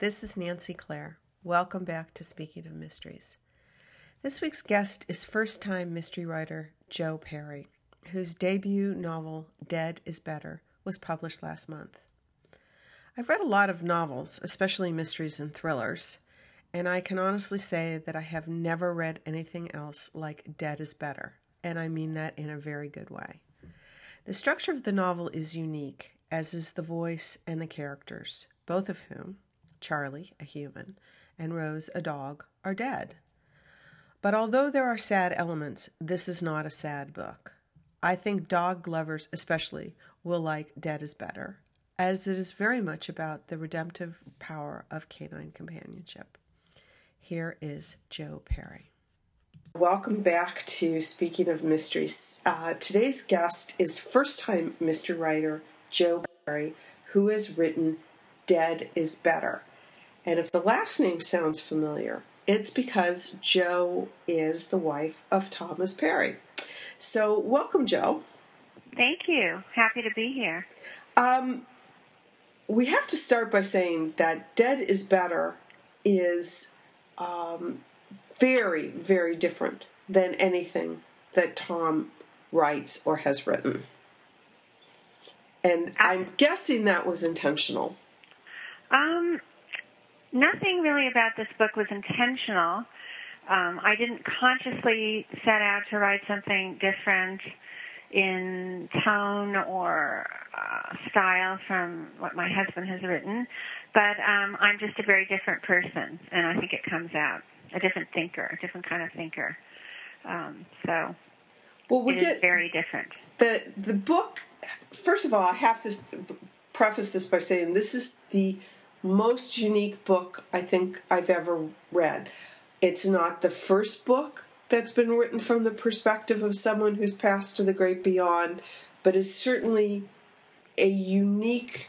This is Nancy Clare. Welcome back to Speaking of Mysteries. This week's guest is first-time mystery writer Joe Perry, whose debut novel, Dead is Better, was published last month. I've read a lot of novels, especially mysteries and thrillers, and I can honestly say that I have never read anything else like Dead is Better, and I mean that in a very good way. The structure of the novel is unique, as is the voice and the characters, both of whom, Charlie, a human, and Rose, a dog, are dead. But although there are sad elements, this is not a sad book. I think dog lovers especially will like Dead is Better, as it is very much about the redemptive power of canine companionship. Here is Joe Perry. Welcome back to Speaking of Mysteries. Today's guest is first-time mystery writer Joe Perry, who has written Dead is Better. And if the last name sounds familiar, it's because Joe is the wife of Thomas Perry. So welcome, Joe. Thank you. Happy to be here. We have to start by saying that Dead is Better is very, very different than anything that Tom writes or has written. And I'm guessing that was intentional. Nothing really about this book was intentional. I didn't consciously set out to write something different in tone or style from what my husband has written, but I'm just a very different person, and I think it comes out. A different thinker, a different kind of thinker. It is very different. The book, first of all, I have to preface this by saying this is the most unique book I think I've ever read. It's not the first book that's been written from the perspective of someone who's passed to the great beyond, but is certainly a unique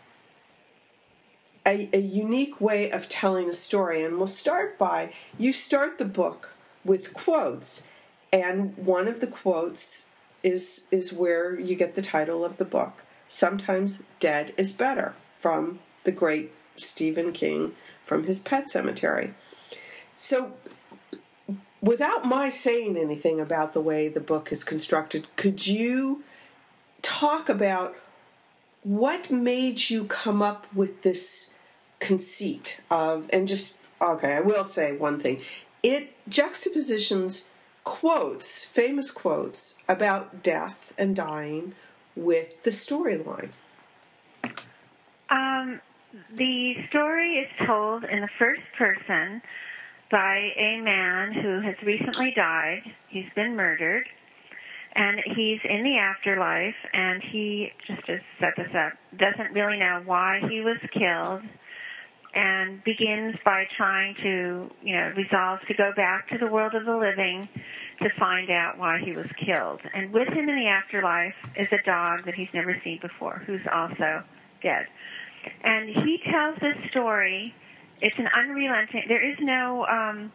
way of telling a story. And we'll start by, you start the book with quotes, and one of the quotes is where you get the title of the book. Sometimes Dead is Better, from the great Stephen King, from his Pet Sematary. So, without my saying anything about the way the book is constructed, could you talk about what made you come up with this conceit of, I will say one thing. It juxtapositions quotes, famous quotes about death and dying with the storyline. The story is told in the first person by a man who has recently died. He's been murdered, and he's in the afterlife, and he, just to set this up, doesn't really know why he was killed, and begins by trying to, resolve to go back to the world of the living to find out why he was killed. And with him in the afterlife is a dog that he's never seen before, who's also dead. And he tells this story. It's an unrelenting. There is no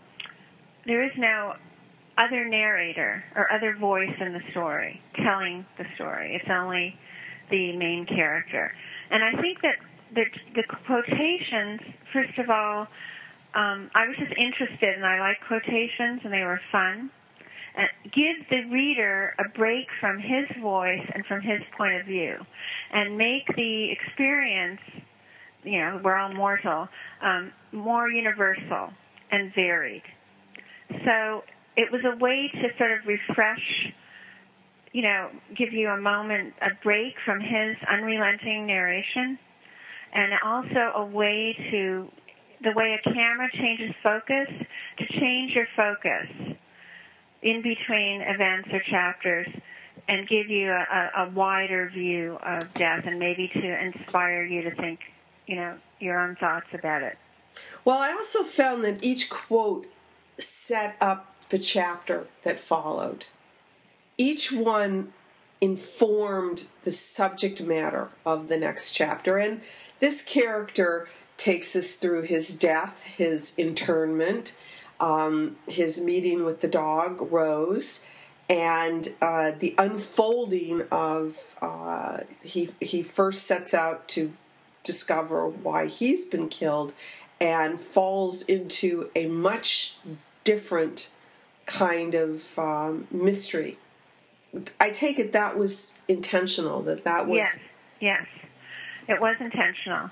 other narrator or other voice in the story telling the story. It's only the main character. And I think that the quotations, first of all, I was just interested, and I like quotations, and they were fun. Give the reader a break from his voice and from his point of view, and make the experience, we're all mortal, more universal and varied. So it was a way to sort of refresh, give you a moment, a break from his unrelenting narration, and also a way to, the way a camera changes focus, to change your focus in between events or chapters and give you a wider view of death, and maybe to inspire you to think, your own thoughts about it. Well, I also found that each quote set up the chapter that followed. Each one informed the subject matter of the next chapter, and this character takes us through his death, his internment, his meeting with the dog, Rose, and the unfolding of, he first sets out to discover why he's been killed, and falls into a much different kind of mystery. I take it that was intentional, that was... Yes, it was intentional.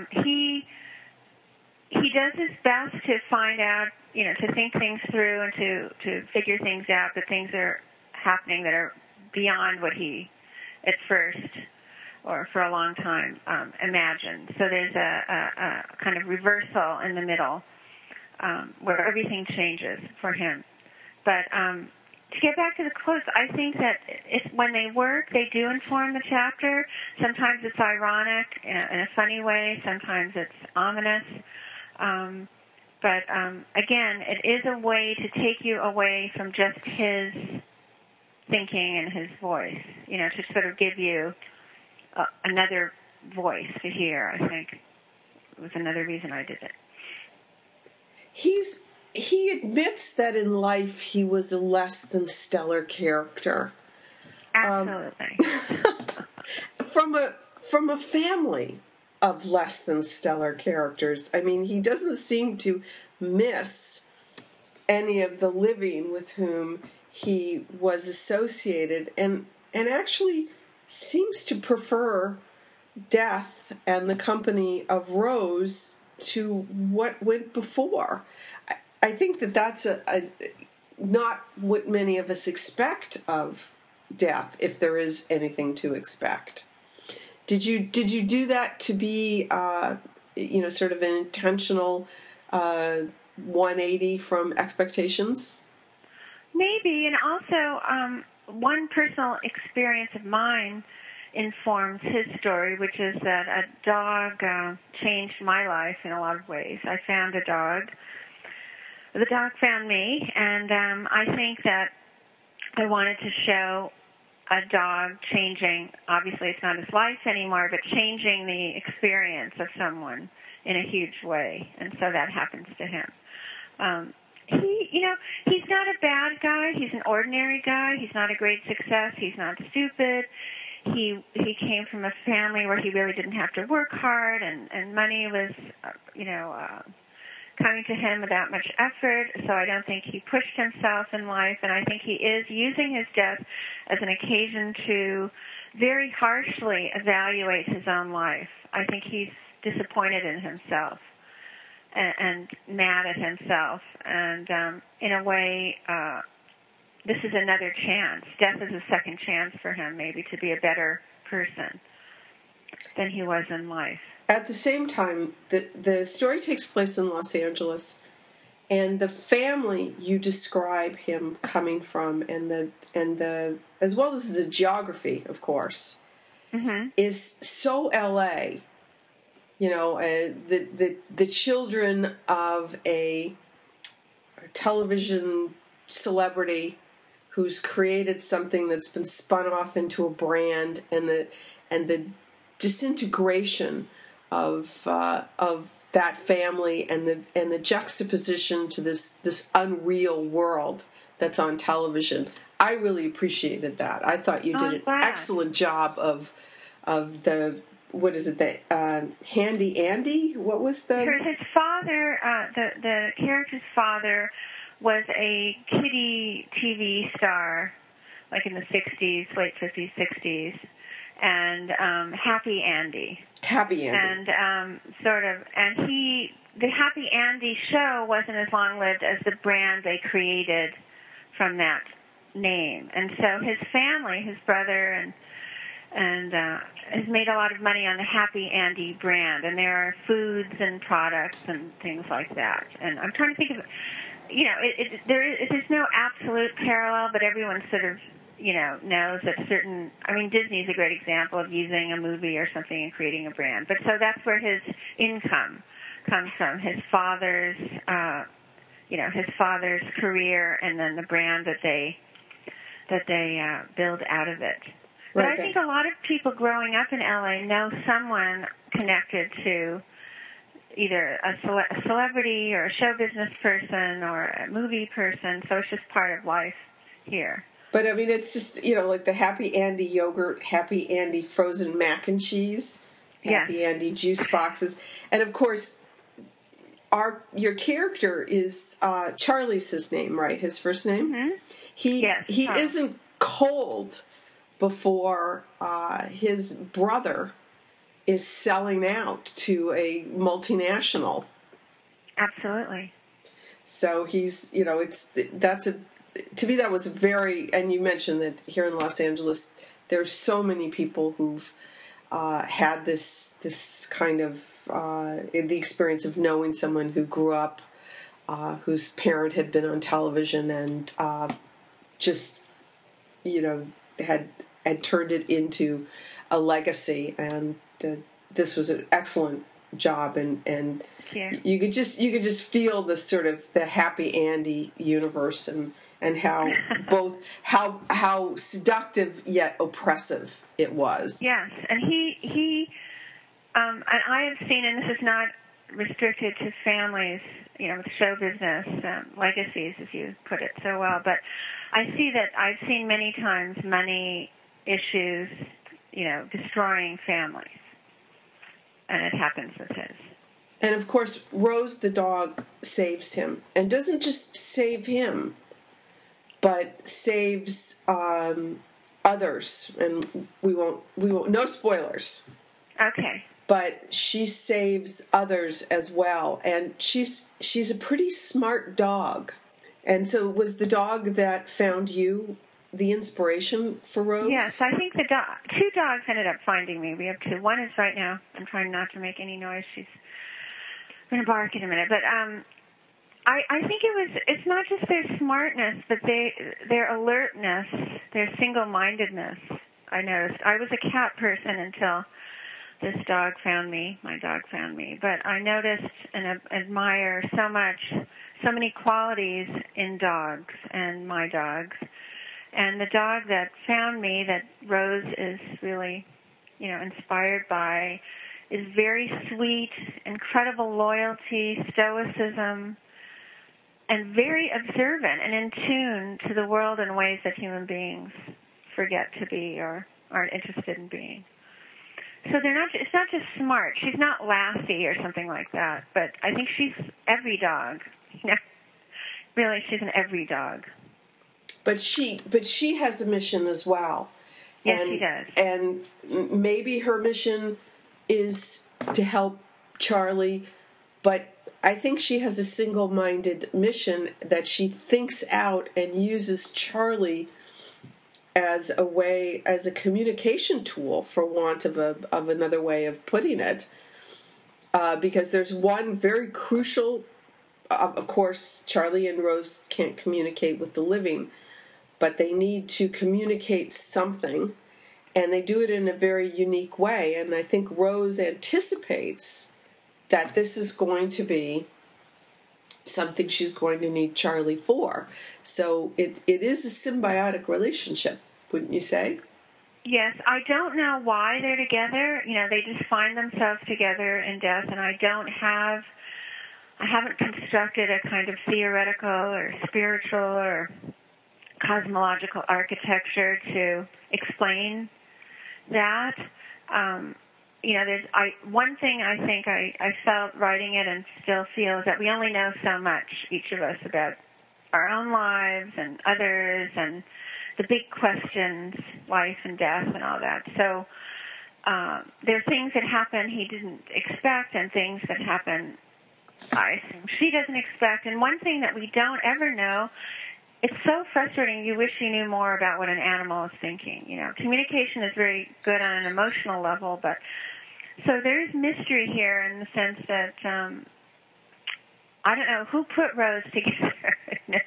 He does his best to find out, to think things through and to figure things out, that things are happening that are beyond what he at first or for a long time imagined. So there's a kind of reversal in the middle where everything changes for him. But to get back to the quotes, I think that when they work, they do inform the chapter. Sometimes it's ironic in a funny way. Sometimes it's ominous. But again, it is a way to take you away from just his thinking and his voice, to sort of give you another voice to hear, I think. It was another reason I did it. He admits that in life he was a less than stellar character. Absolutely. From a family of less than stellar characters. I mean, he doesn't seem to miss any of the living with whom he was associated, and actually seems to prefer death and the company of Rose to what went before. I think that's not what many of us expect of death, if there is anything to expect. Did you do that to be sort of an intentional 180 from expectations? Maybe, and also one personal experience of mine informs his story, which is that a dog changed my life in a lot of ways. I found a dog. The dog found me, and I think that I wanted to show a dog changing, obviously it's not his life anymore, but changing the experience of someone in a huge way, and so that happens to him. He's not a bad guy. He's an ordinary guy. He's not a great success. He's not stupid. He came from a family where he really didn't have to work hard, and money was, coming to him without much effort, so I don't think he pushed himself in life, and I think he is using his death as an occasion to very harshly evaluate his own life. I think he's disappointed in himself and mad at himself, and in a way, this is another chance. Death is a second chance for him, maybe, to be a better person than he was in life. At the same time, the story takes place in Los Angeles, and the family you describe him coming from, and the as well as the geography, of course, is so LA. The children of a television celebrity who's created something that's been spun off into a brand, and the disintegration of that family, and the juxtaposition to this unreal world that's on television. I really appreciated that. I thought you did an excellent job of the, what is it, the Handy Andy? What was the... His father, the character's father, was a kiddie TV star, like in the 60s, late 50s, 60s. And Happy Andy. Happy Andy. And the Happy Andy show wasn't as long-lived as the brand they created from that name. And so his family, his brother, and has made a lot of money on the Happy Andy brand. And there are foods and products and things like that. And I'm trying to think of, there's no absolute parallel, but everyone sort of, knows that Disney's a great example of using a movie or something and creating a brand. But so that's where his income comes from, his father's career, and then the brand that they build out of it. But I think a lot of people growing up in LA know someone connected to either a celebrity or a show business person or a movie person, so it's just part of life here. But, it's just, like the Happy Andy yogurt, Happy Andy frozen mac and cheese, Happy Andy juice boxes. And, of course, your character is Charlie's his name, right? His first name. Mm-hmm. He Yes, isn't cold before his brother is selling out to a multinational. Absolutely. So he's, to me that was very, and you mentioned that here in Los Angeles there's so many people who've had this kind of the experience of knowing someone who grew up whose parent had been on television and just had turned it into a legacy, and this was an excellent job, and you could just feel the sort of the Happy Andy universe and how both how seductive yet oppressive it was. Yes, and he and I have seen, and this is not restricted to families, with show business legacies, as you put it so well, but I see that I've seen many times money issues, destroying families, and it happens with his. And of course, Rose the dog saves him, and doesn't just save him, but saves others. And we won't. No spoilers. Okay. But she saves others as well, and she's a pretty smart dog. And so, was the dog that found you the inspiration for Rose? Yes, I think two dogs ended up finding me. We have two. One is right now. I'm trying not to make any noise. She's going to bark in a minute. But I think it's not just their smartness, but their alertness, their single-mindedness. I noticed. I was a cat person until this dog found me. My dog found me. But I noticed and admire so many qualities in dogs and my dogs. And the dog that found me, that Rose is really, inspired by, is very sweet, incredible loyalty, stoicism, and very observant and in tune to the world in ways that human beings forget to be or aren't interested in being. So it's not just smart. She's not Lassie or something like that, but I think she's every dog. Really, she's an every dog. But she has a mission as well. Yes, she does. And maybe her mission is to help Charlie, but I think she has a single-minded mission that she thinks out and uses Charlie as a communication tool, for want of another way of putting it. Because there's one very crucial, of course, Charlie and Rose can't communicate with the living, but they need to communicate something, and they do it in a very unique way. And I think Rose anticipates that this is going to be something she's going to need Charlie for. So it is a symbiotic relationship, wouldn't you say? Yes, I don't know why they're together. They just find themselves together in death, and I haven't constructed a kind of theoretical or spiritual or cosmological architecture to explain that. There's one thing I think I felt writing it and still feel is that we only know so much, each of us, about our own lives and others and the big questions, life and death and all that. So there are things that happen he didn't expect and things that happen, I assume, she doesn't expect. And one thing that we don't ever know, it's so frustrating. You wish you knew more about what an animal is thinking. Communication is very good on an emotional level, but so there is mystery here in the sense that I don't know who put Rose together,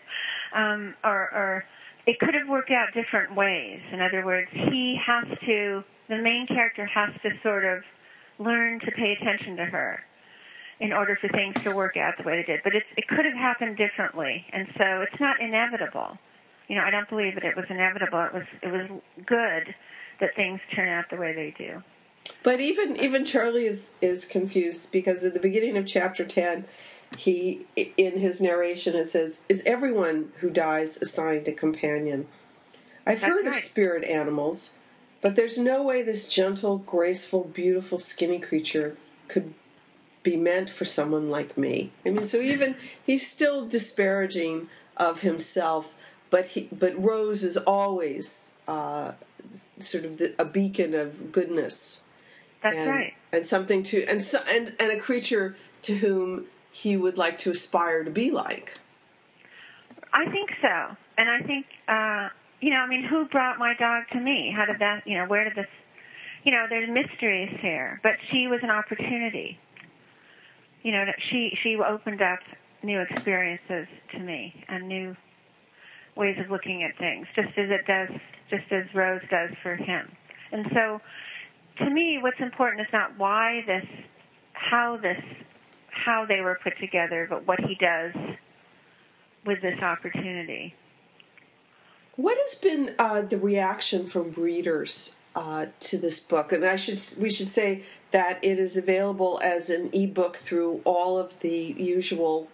or it could have worked out different ways. In other words, the main character has to sort of learn to pay attention to her in order for things to work out the way they did. But it could have happened differently, and so it's not inevitable. I don't believe that it was inevitable. It was good that things turn out the way they do. But even Charlie is confused, because at the beginning of chapter 10, he, in his narration, it says, "Is everyone who dies assigned a companion? I've heard of spirit animals, but there's no way this gentle, graceful, beautiful, skinny creature could be meant for someone like me. I mean, so even he's still disparaging of himself, but Rose is always sort of a beacon of goodness. That's right. And something to and a creature to whom he would like to aspire to be like. I think so, and I think who brought my dog to me? How did that? Where did this? There's mysteries here, but she was an opportunity. She opened up new experiences to me and new ways of looking at things, just as Rose does for him. And so, to me, what's important is not how they were put together, but what he does with this opportunity. What has been the reaction from readers to this book? And we should say that it is available as an ebook through all of the usual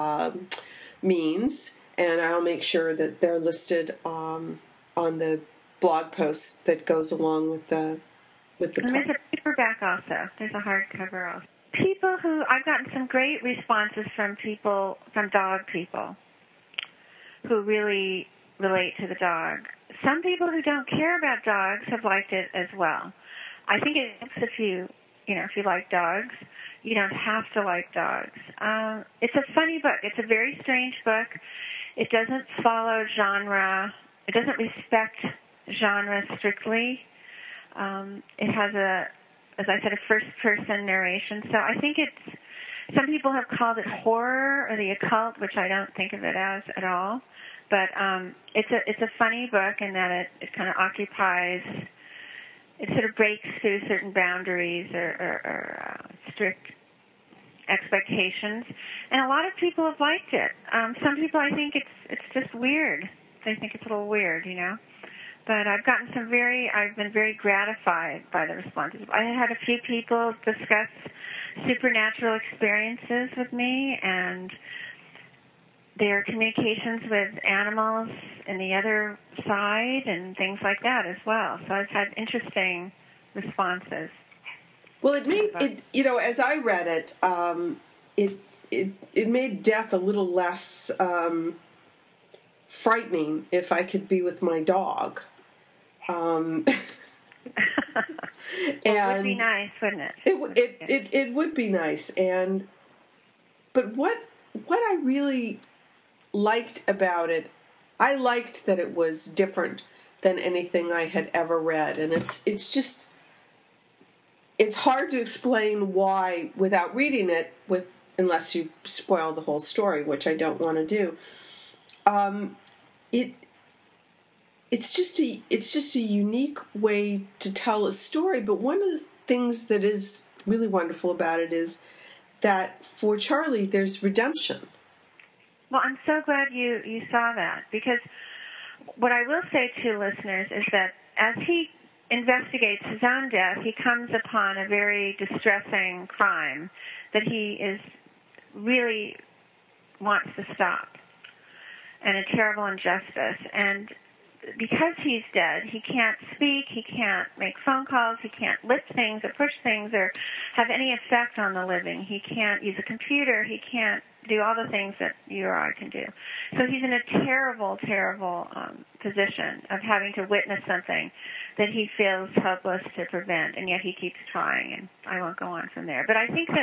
means, and I'll make sure that they're listed on the blog post that goes along with the book. And there's a paperback also. There's a hardcover also. I've gotten some great responses from dog people who really relate to the dog. Some people who don't care about dogs have liked it as well. I think it helps if you like dogs. You don't have to like dogs. It's a funny book. It's a very strange book. It doesn't follow genre. It doesn't respect genre strictly. It has as I said, a first-person narration. So I think some people have called it horror or the occult, which I don't think of it as at all. But it's a funny book in that it kind of occupies, it sort of breaks through certain boundaries or strict expectations. And a lot of people have liked it. Some people, I think it's just weird. They think it's a little weird, But I've been very gratified by the responses. I had a few people discuss supernatural experiences with me and their communications with animals in the other side and things like that as well. So I've had interesting responses. Well, it made it, as I read it, it made death a little less frightening if I could be with my dog. It would be nice, wouldn't it? It would be nice, but what I really liked about it, I liked that it was different than anything I had ever read, and it's hard to explain why without reading it, unless you spoil the whole story, which I don't want to do. It's just a unique way to tell a story, but one of the things that is really wonderful about it is that for Charlie there's redemption. Well, I'm so glad you saw that, because what I will say to listeners is that as he investigates his own death, he comes upon a very distressing crime that he really wants to stop, and a terrible injustice. And because he's dead, he can't speak, he can't make phone calls, he can't lift things or push things or have any effect on the living. He can't use a computer, he can't do all the things that you or I can do. So he's in a terrible, terrible position of having to witness something that he feels helpless to prevent, and yet he keeps trying, and I won't go on from there. But I think that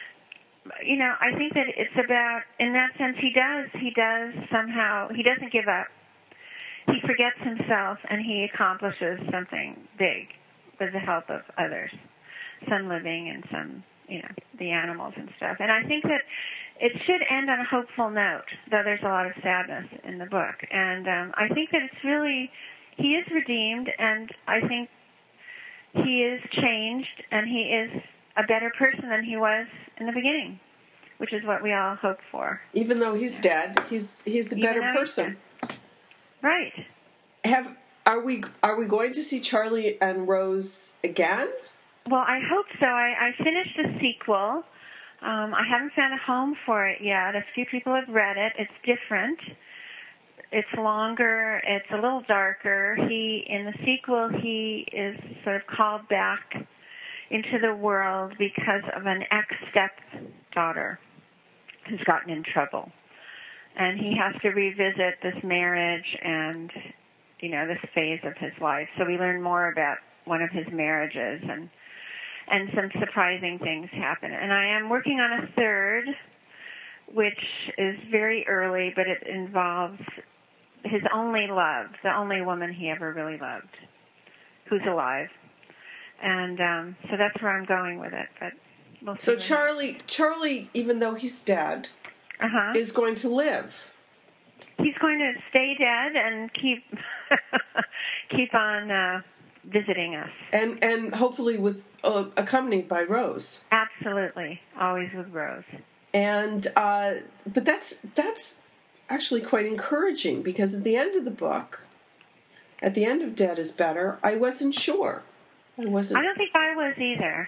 it's about, in that sense, he does somehow, he doesn't give up. He forgets himself, and he accomplishes something big with the help of others, some living and some, the animals and stuff. And I think that it should end on a hopeful note, though there's a lot of sadness in the book. And I think that he is redeemed, and I think he is changed, and he is a better person than he was in the beginning, which is what we all hope for. Even though he's dead, he's a better person. Right. Are we going to see Charlie and Rose again? Well, I hope so. I finished the sequel. I haven't found a home for it yet. A few people have read it. It's different. It's longer. It's a little darker. In the sequel, he is sort of called back into the world because of an ex-stepdaughter who's gotten in trouble. And he has to revisit this marriage and, this phase of his life. So we learn more about one of his marriages, and some surprising things happen. And I am working on a third, which is very early, but it involves his only love, the only woman he ever really loved, who's alive. And so that's where I'm going with it. But we'll see. So Charlie, even though he's dead, is going to live. He's going to stay dead and keep on visiting us. And hopefully with accompanied by Rose. Absolutely, always with Rose. And but that's actually quite encouraging, because at the end of the book, at the end of Dead is Better, I wasn't sure. I don't think I was either.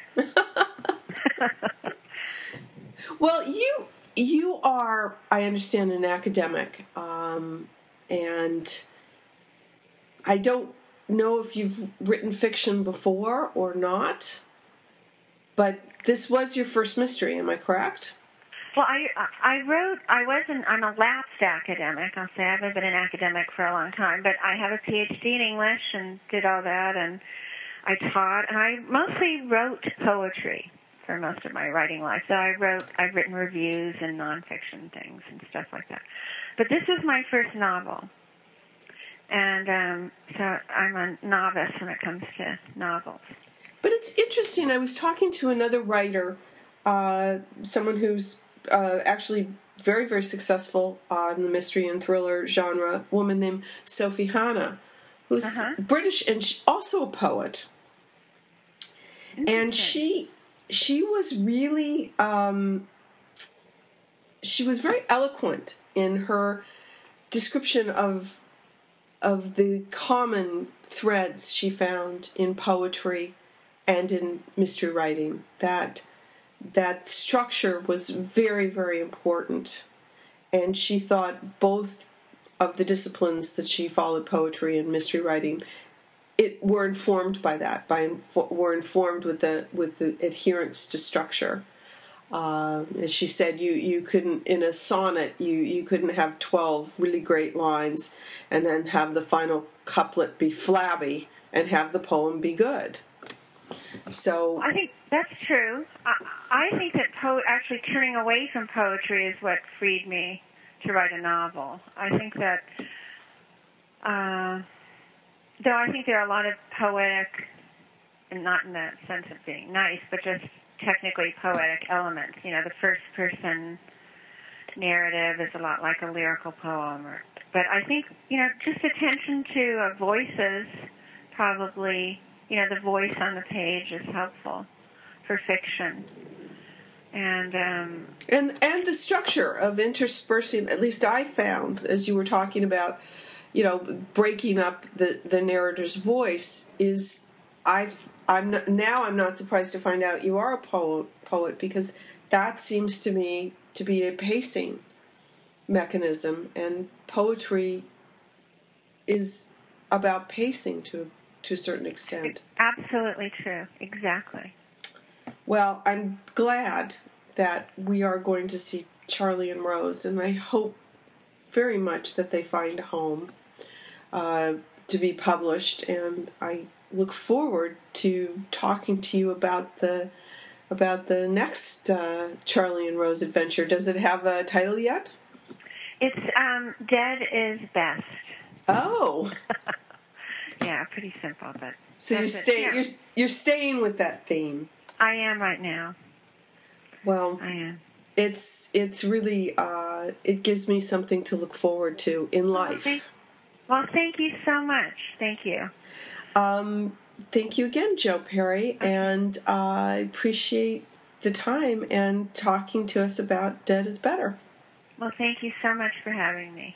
Well, you are, I understand, an academic, and I don't know if you've written fiction before or not, but this was your first mystery, am I correct? Well, I'm a lapsed academic. I'll say I haven't been an academic for a long time, but I have a PhD in English and did all that, and I taught, and I mostly wrote poetry for most of my writing life. So I've written reviews and nonfiction things and stuff like that. But this was my first novel. And so I'm a novice when it comes to novels. But it's interesting. I was talking to another writer, someone who's actually very, very successful in the mystery and thriller genre, a woman named Sophie Hannah, who's British and also a poet. And she was really, she was very eloquent in her description of the common threads she found in poetry and in mystery writing. That structure was very, very important. And she thought both of the disciplines that she followed, poetry and mystery writing, were informed by that. Were informed with the adherence to structure. As she said, you couldn't, in a sonnet, you couldn't have 12 really great lines and then have the final couplet be flabby and have the poem be good. So I think that's true. I think that actually turning away from poetry is what freed me to write a novel. I think that, though I think there are a lot of poetic, and not in the sense of being nice, but just technically poetic elements. The first-person narrative is a lot like a lyrical poem. But I think, just attention to voices probably, the voice on the page is helpful for fiction. And the structure of interspersing, at least I found, as you were talking about, breaking up the narrator's voice is, I'm not surprised to find out you are a poet, because that seems to me to be a pacing mechanism, and poetry is about pacing to a certain extent. Absolutely true. Exactly. Well, I'm glad that we are going to see Charlie and Rose, and I hope very much that they find a home to be published, and I look forward to talking to you about the next Charlie and Rose adventure. Does it have a title yet? It's Dead is Best. Oh. Yeah, pretty simple, but so you're staying with that theme. I am right now. Well, I am. It's really it gives me something to look forward to in life. Well, thank you so much. Thank you. Thank you again, Jo Perry, and I appreciate the time and talking to us about Dead is Better. Well, thank you so much for having me.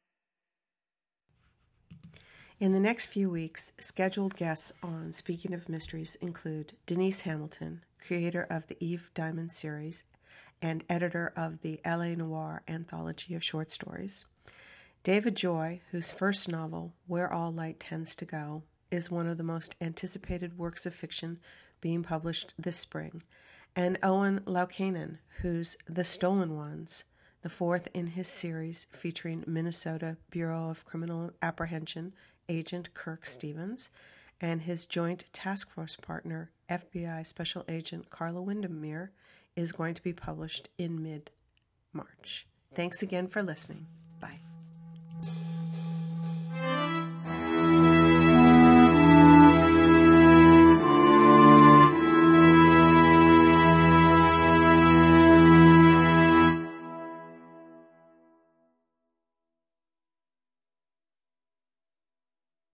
In the next few weeks, scheduled guests on Speaking of Mysteries include Denise Hamilton, creator of the Eve Diamond series and editor of the L.A. Noir anthology of short stories; David Joy, whose first novel, Where All Light Tends to Go, is one of the most anticipated works of fiction being published this spring, and Owen Laukanen, who's The Stolen Ones, the fourth in his series featuring Minnesota Bureau of Criminal Apprehension agent Kirk Stevens and his joint task force partner, FBI Special Agent Carla Windermere, is going to be published in mid-March. Thanks again for listening. Bye.